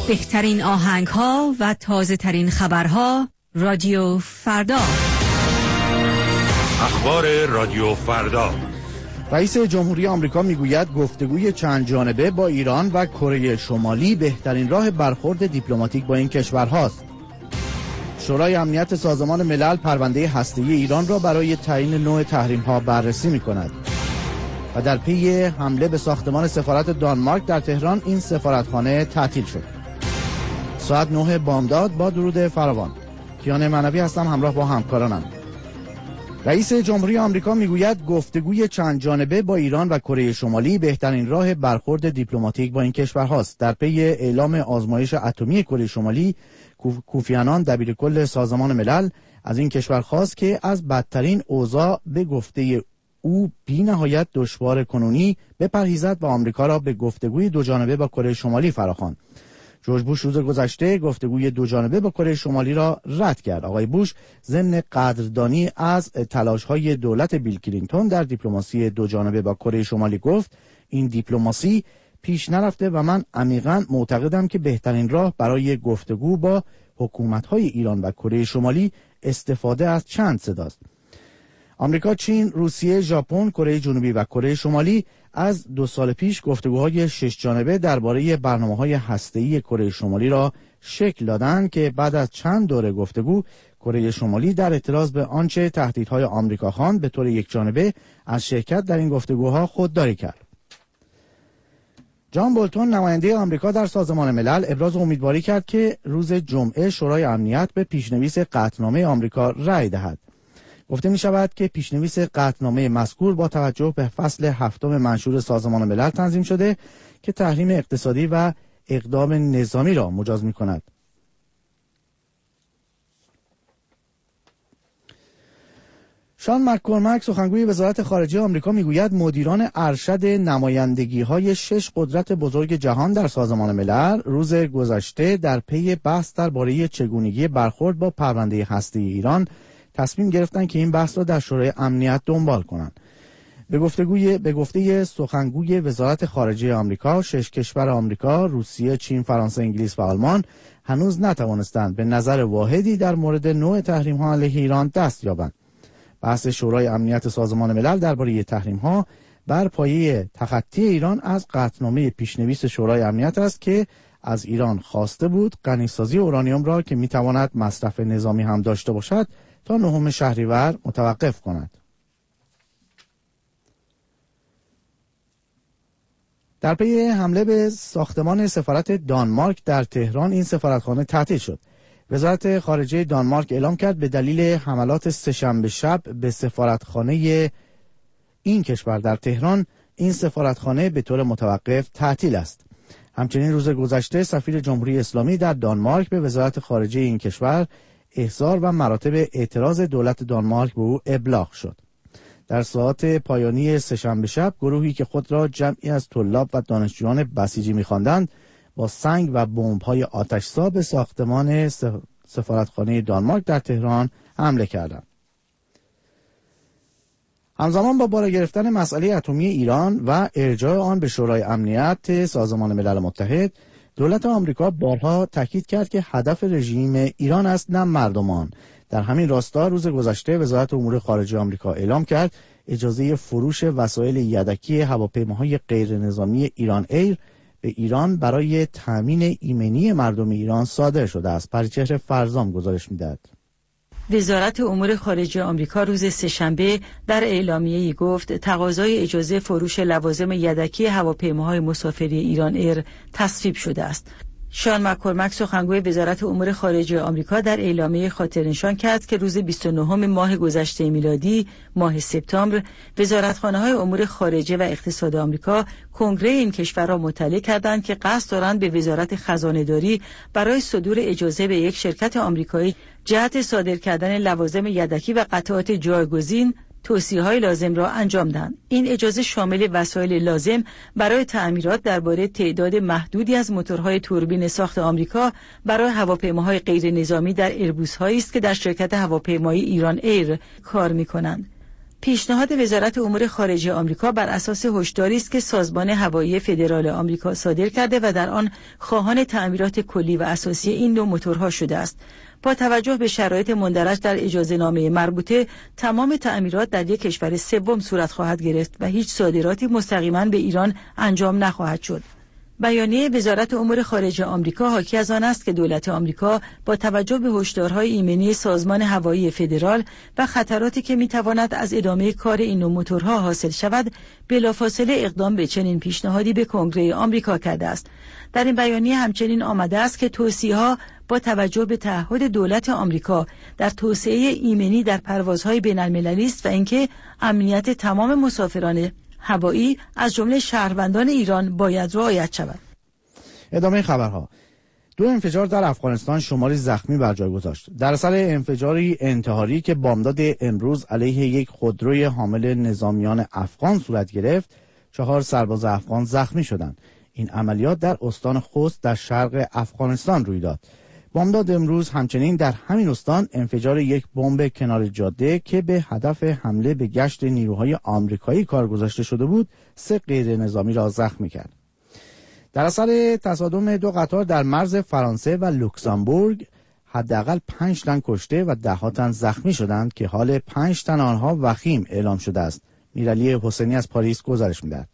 بهترین آهنگ‌ها و تازه‌ترین خبرها رادیو فردا. اخبار رادیو فردا. رئیس جمهوری آمریکا میگوید گفتگوی چند جانبه با ایران و کره شمالی بهترین راه برخورد دیپلماتیک با این کشورهاست. شورای امنیت سازمان ملل پرونده هسته‌ای ایران را برای تعیین نوع تحریم‌ها بررسی می‌کند. و در پی حمله به ساختمان سفارت دانمارک در تهران این سفارتخانه تعطیل شد. ساعت 9 بامداد با درود فراوان. کیان معنوی هستم، همراه با همکارانم. رئیس جمهوری آمریکا میگوید گفتگوی چند جانبه با ایران و کره شمالی بهترین راه برخورد دیپلماتیک با این کشورهاست. در پی اعلام آزمایش اتمی کره شمالی، کوفی عنان دبیرکل سازمان ملل از این کشور خواست که از بدترین اوضاع به گفته او بی نهایت دشوار کنونی بپرهیزد و آمریکا را به گفتگوی دو جانبه با کره شمالی فراخواند. جورج بوش روز گذشته گفتگوی دو جانبه با کره شمالی را رد کرد. آقای بوش ضمن قدردانی از تلاش‌های دولت بیل کلینتون در دیپلماسی دو جانبه با کره شمالی گفت این دیپلماسی پیش نرفته و من عمیقاً معتقدم که بهترین راه برای گفتگو با حکومت‌های ایران و کره شمالی استفاده از چند صداست. آمریکا، چین، روسیه، ژاپن، کره جنوبی و کره شمالی از 2 سال پیش گفتگوهای 6 جانبه درباره برنامه‌های هسته‌ای کره شمالی را شکل دادند که بعد از چند دوره گفتگو کره شمالی در اعتراض به آنچه تهدیدهای آمریکا خواند به طور یک جانبه از شرکت در این گفتگوها خودداری کرد. جان بولتون نماینده آمریکا در سازمان ملل ابراز امیدواری کرد که روز جمعه شورای امنیت به پیشنویس قطعنامه آمریکا رأی دهد. گفته می شود که پیشنویس قطعنامه مذکور با توجه به فصل 7 منشور سازمان ملل تنظیم شده که تحریم اقتصادی و اقدام نظامی را مجاز می کند. شان مک‌کورمک سخنگوی وزارت خارجه آمریکا میگوید مدیران ارشد نمایندگی‌های 6 قدرت بزرگ جهان در سازمان ملل روز گذشته در پی بحث درباره چگونگی برخورد با پرونده هسته‌ای ایران تصمیم گرفتند که این بحث را در شورای امنیت دنبال کنند. به گفته سخنگوی وزارت خارجه آمریکا، 6 کشور آمریکا، روسیه، چین، فرانسه، انگلیس و آلمان هنوز نتوانستند به نظر واحدی در مورد نوع تحریم‌ها علیه ایران دست یابند. بحث شورای امنیت سازمان ملل درباره تحریم‌ها بر پایه تخطی ایران از قطعنامه پیشنویس شورای امنیت است که از ایران خواسته بود غنیسازی اورانیوم را که میتواند مصرف نظامی هم داشته باشد تا 9 شهریور متوقف کند. در پی حمله به ساختمان سفارت دانمارک در تهران این سفارتخانه تعطیل شد. وزارت خارجه دانمارک اعلام کرد به دلیل حملات سه‌شنبه شب به سفارتخانه این کشور در تهران این سفارتخانه به طور متوقف تعطیل است. همچنین روز گذشته سفیر جمهوری اسلامی در دانمارک به وزارت خارجه این کشور احضار و مراتب اعتراض دولت دانمارک به او ابلاغ شد. در ساعات پایانی سه‌شنبه شب گروهی که خود را جمعی از طلاب و دانشجویان بسیجی می‌خواندند با سنگ و بمب‌های آتش‌زا به ساختمان سفارتخانه دانمارک در تهران حمله کردند. همزمان با بالا گرفتن مسئله اتمی ایران و ارجاع آن به شورای امنیت سازمان ملل متحد، دولت آمریکا بارها تاکید کرد که هدف رژیم ایران است نه مردمان. در همین راستا روز گذشته وزارت امور خارجه آمریکا اعلام کرد اجازه فروش وسایل یدکی هواپیماهای غیر نظامی ایران ایر به ایران برای تامین ایمنی مردم ایران صادر شده است. پریچهر فرزام گزارش می‌دهد. وزارت امور خارجه آمریکا روز سه‌شنبه در اعلامیه‌ای گفت تقاضای اجازه فروش لوازم یدکی هواپیماهای مسافری ایران ایر تصویب شده است. شان مک‌کورمک سخنگوی وزارت امور خارجه آمریکا در اعلامیه خاطرنشان کرد که روز 29 ماه گذشته میلادی ماه سپتامبر وزارتخانه‌های امور خارجه و اقتصاد آمریکا کنگره این کشور را مطلع کردند که قصد دارند به وزارت خزانه‌داری برای صدور اجازه به یک شرکت آمریکایی جهت صادر کردن لوازم یدکی و قطعات جایگزین توصیه‌های لازم را انجام دهند. این اجازه شامل وسایل لازم برای تعمیرات درباره تعداد محدودی از موتورهای توربین ساخت آمریکا برای هواپیماهای غیر نظامی در ایربوس‌هایی است که در شرکت هواپیمایی ایران ایر کار می‌کنند. پیشنهاد وزارت امور خارجه آمریکا بر اساس هشداری است که سازمان هوایی فدرال آمریکا صادر کرده و در آن خواهان تعمیرات کلی و اساسی این نوع موتورها شده است. با توجه به شرایط مندرج در اجازهنامه مربوطه، تمام تعمیرات در یک کشور سوم صورت خواهد گرفت و هیچ صادراتی مستقیما به ایران انجام نخواهد شد. بیانیه وزارت امور خارجه آمریکا حاکی از آن است که دولت آمریکا با توجه به هشدارهای ایمنی سازمان هوایی فدرال و خطراتی که میتواند از ادامه کار این نوع موتورها حاصل شود، بلافاصله اقدام به چنین پیشنهادی به کنگره آمریکا کرده است. در این بیانیه همچنین آمده است که توصیه‌ها با توجه به تعهد دولت آمریکا در توسعه ایمنی در پروازهای بین‌المللی است و اینکه امنیت تمام مسافران هوایی از جمله شهروندان ایران باید رعایت شود. ادامه خبرها. 2 انفجار در افغانستان شماری زخمی بر جای گذاشت. در اثر انفجاری انتحاری که بامداد امروز علیه یک خودروی حامل نظامیان افغان صورت گرفت، 4 سرباز افغان زخمی شدند. این عملیات در استان خوست در شرق افغانستان روی داد. بامداد امروز همچنین در همین استان انفجار یک بمب کنار جاده که به هدف حمله به گشت نیروهای آمریکایی کار گذاشته شده بود، 3 غیر نظامی را زخمی کرد. در اثر تصادم 2 قطار در مرز فرانسه و لوکزامبورگ حداقل 5 تن کشته و 10 تن زخمی شدند که حال 5 تن آنها وخیم اعلام شده است. میرعلی حسینی از پاریس گزارش می‌دهد.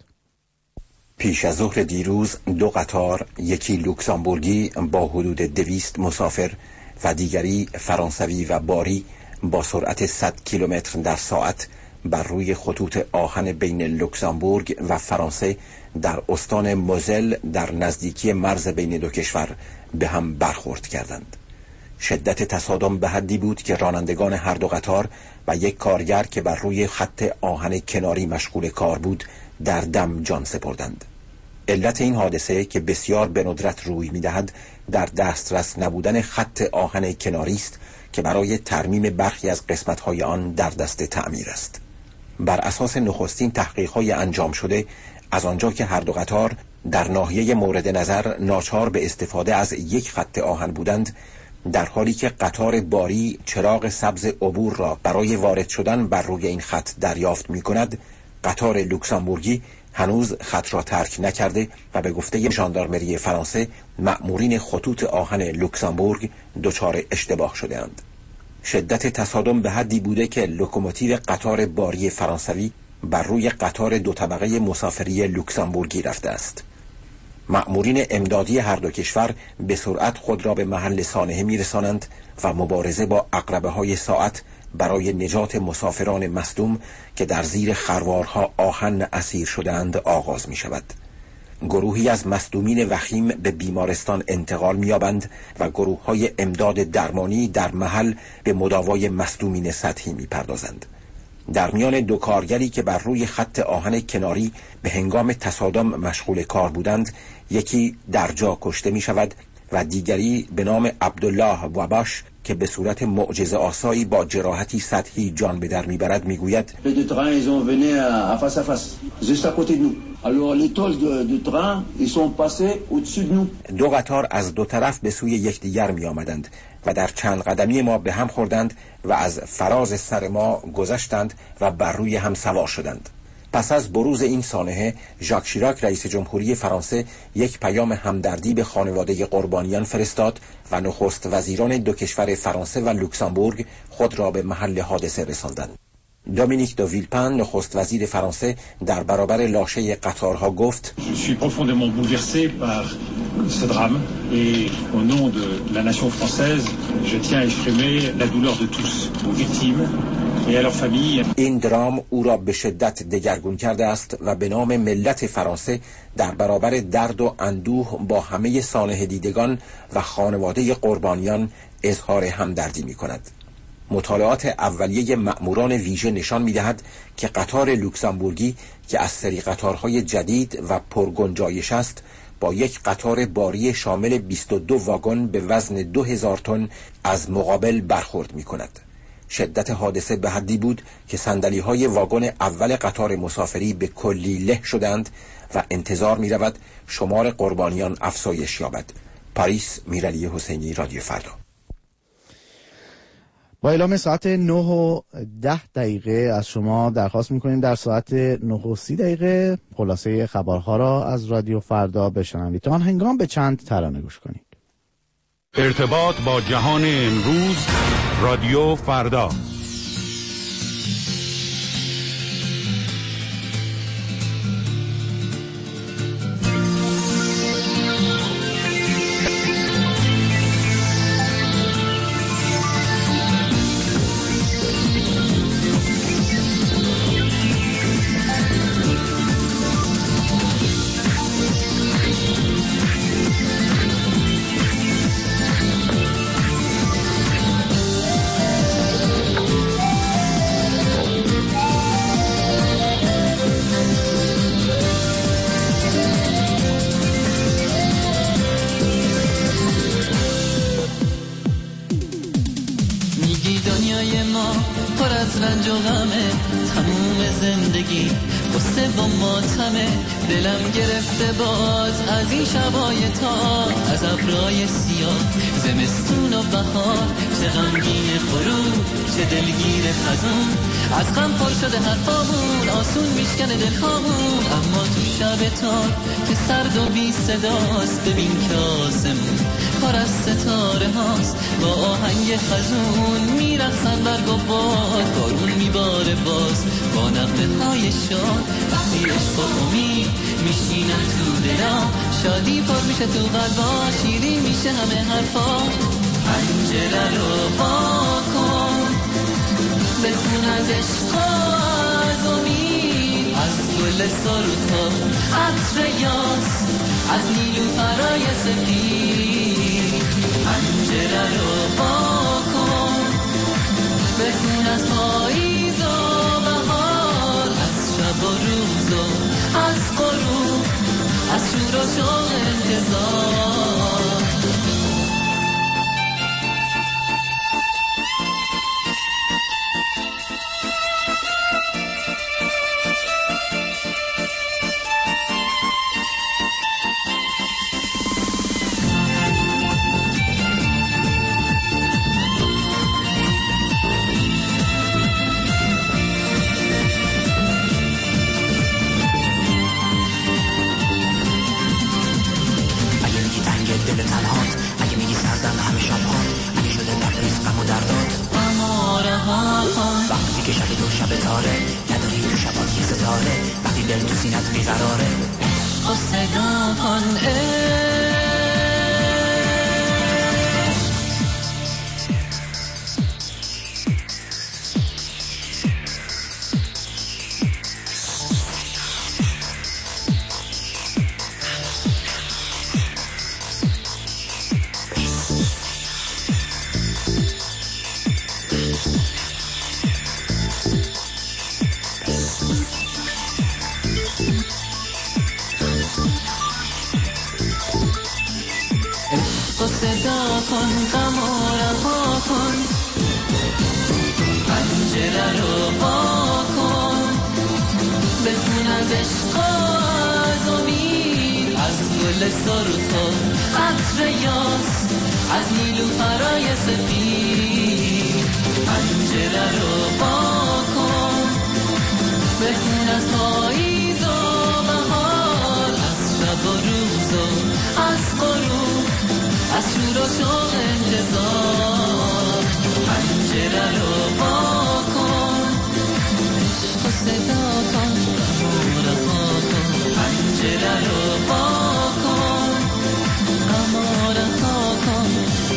پیش از ظهر دیروز 2 قطار، یکی لوکزامبورگی با حدود 200 مسافر و دیگری فرانسوی و باری با سرعت 100 کیلومتر در ساعت بر روی خطوط آهن بین لوکزامبورگ و فرانسه در استان موزل در نزدیکی مرز بین 2 کشور به هم برخورد کردند. شدت تصادم به حدی بود که رانندگان هر 2 قطار و یک کارگر که بر روی خط آهن کناری مشغول کار بود در دم جان سپردند. علت این حادثه که بسیار به ندرت روی می‌دهد در دسترس نبودن خط آهن کناری است که برای ترمیم برخی از قسمت‌های آن در دست تعمیر است. بر اساس نخستین تحقیق‌های انجام شده، از آنجا که هر 2 قطار در ناحیه مورد نظر ناچار به استفاده از یک خط آهن بودند، در حالی که قطار باری چراغ سبز عبور را برای وارد شدن بر روی این خط دریافت می‌کند، قطار لوکزامبورگی هنوز خط را ترک نکرده و به گفته ژاندارمری فرانسه مأمورین خطوط آهن لوکزامبورگ دچار اشتباه شده‌اند. شدت تصادم به حدی بوده که لوکوموتیو قطار باری فرانسوی بر روی قطار 2 طبقه مسافری لوکزامبورگی رفته است. مأمورین امدادی هر 2 کشور به سرعت خود را به محل سانحه می‌رسانند و مبارزه با عقربه‌های ساعت برای نجات مسافران مصدوم که در زیر خروارها آهن اسیر شدند آغاز می شود. گروهی از مصدومین وخیم به بیمارستان انتقال می یابند و گروه‌های امداد درمانی در محل به مداوای مصدومین سطحی می پردازند. در میان 2 کارگری که بر روی خط آهن کناری به هنگام تصادم مشغول کار بودند، یکی در جا کشته می شود و دیگری به نام عبدالله وباش که به صورت معجزه آسایی با جراحتی سطحی جان به در میبرد میگوید: دو قطار از 2 طرف به سوی یکدیگر می آمدند و در چند قدمی ما به هم خوردند و از فراز سر ما گذشتند و بر روی هم سوار شدند. پس از بروز این سانحه، ژاک شیراک رئیس جمهوری فرانسه یک پیام همدردی به خانواده قربانیان فرستاد و نخست وزیران 2 کشور فرانسه و لوکزامبورگ خود را به محل حادثه رساندند. دومینیک دو ویلپن نخست وزیر فرانسه در برابر لاشه قطارها گفت: Je suis profondément bouleversé par ce drame et au nom de la nation française, je tiens à exprimer la douleur de tous aux victimes et à leurs familles. این درام او را به شدت دگرگون کرده است و به نام ملت فرانسه در برابر درد و اندوه با همه سانحه دیدگان و خانواده قربانیان اظهار همدردی می‌کند. مطالعات اولیه مأموران ویژه نشان می‌دهد که قطار لوکزامبورگی که از سری قطارهای جدید و پرگنجایش است، با یک قطار باری شامل 22 واگن به وزن 2000 تن از مقابل برخورد می‌کند. شدت حادثه به حدی بود که صندلی‌های واگن اول قطار مسافری به کلی له شدند و انتظار می‌رود شمار قربانیان افزایش یابد. پاریس، میرعلی حسینی، رادیو فردا. با اعلام ساعت 9:10 از شما درخواست میکنیم در ساعت 9:30 خلاصه خبرها را از رادیو فردا بشنوید. تا آن هنگام به چند ترانه گوش کنید. ارتباط با جهان امروز، رادیو فردا. رنج و غمه تموم زندگی قصه با ماتمه دلم گرفته باز از این شبای تار از ابرای سیاه زمستون و بهار چه غمگین غروب چه دلگیر خزون از غم پر شده حرفامون آسون میشکنه دلهامون اما تو شب تار که سرد و بی صداست ببین که آسمون پر از ستاره هاست با آهنگ خزون میرقصن برگ و باد بارون میباره باز با نغمه های شاد وقتی عشق و امید میشینن تو دلا شادی پر میشه تو قلبا شیرین میشه همه حرفا پنجره رو واکن بخون از عشق از امید از گل سرخا عطر یاس از نیلوفرای سفید پنجره رو واکن بخون از پاییز و بهار از شب و روز و از غروب از شور و شوق انتظار وقتی که شب تو شب تاره نداری تو شبات یه ستاره وقتی دل تو سینت بیقراره و صدا کن صدا کن غم و رها کن پنجره رو واکن بخون از عشق از امید از گل سرخ و عطر یاس از نیلوفرای سفید پنجره رو واکن بخون از پاییز و بهار از شب و روز و از غروب از شور و شوق انتظار پنجره رو واکن عشق و صدا کن غم و رها کن پنجره رو واکن غم و رها کن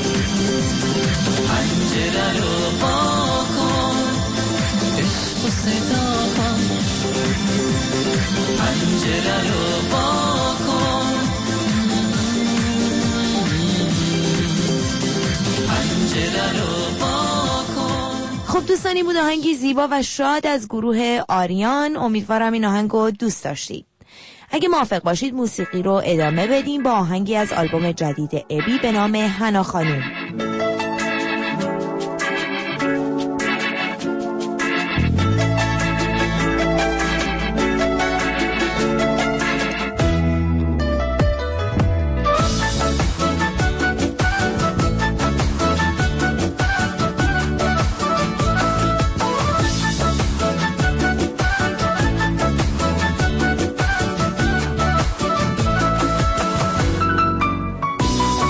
پنجره رو واکن عشق و صدا کن پنجره رو واکن خب دوستان، این بود آهنگی زیبا و شاد از گروه آریان. امیدوارم این آهنگ رو دوست داشتید. اگه موافق باشید موسیقی رو ادامه بدیم با آهنگی از آلبوم جدید ابی به نام حنا خانوم.